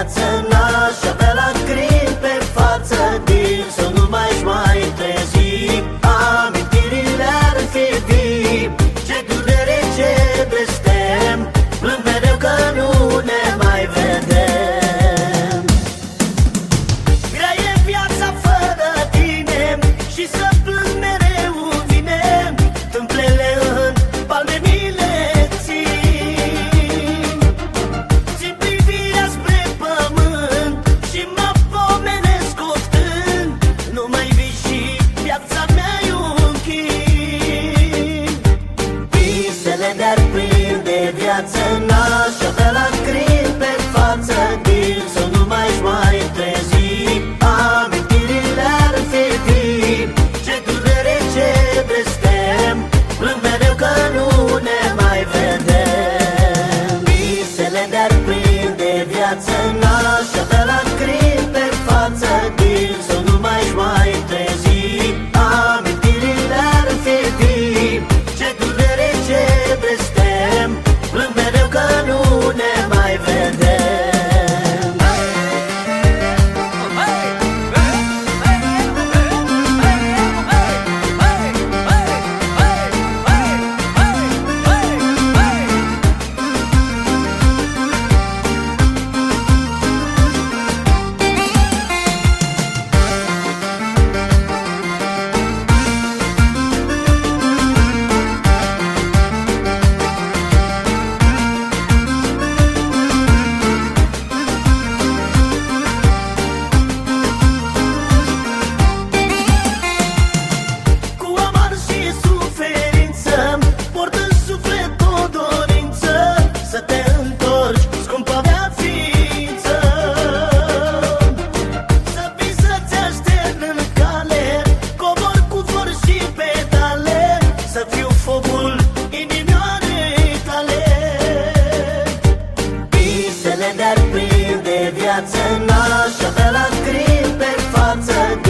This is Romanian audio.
viață, n-aș avea lacrimi pe față din să nu mai trezi. Amintirile ar fi vii, ce durere, ce blestem, plâng mereu că nu ne mai vedem. Grea e viața fără tine și să plâng mereu vine, tâmplele în palme mi le țin. Țin privirea spre pământ și mă pomenesc oftând, nu mai vii și viața mea-i un chin. Visele de-ar prinde viață, n-aș avea lacrimi pe față din să nu mai trezi. Amintirile ar fi vii, ce durere, ce blestem, plâng mereu că nu ne mai vedem. Visele de-ar prinde viață, n-aș avea lacrimi pe față din să nu mai trezi. Amintirile ar fi vii, ce durere, ce blestem, plâng mereu că nu ne mai vedem. Visele de-ar prinde viață, n-aș avea lacrimi pe față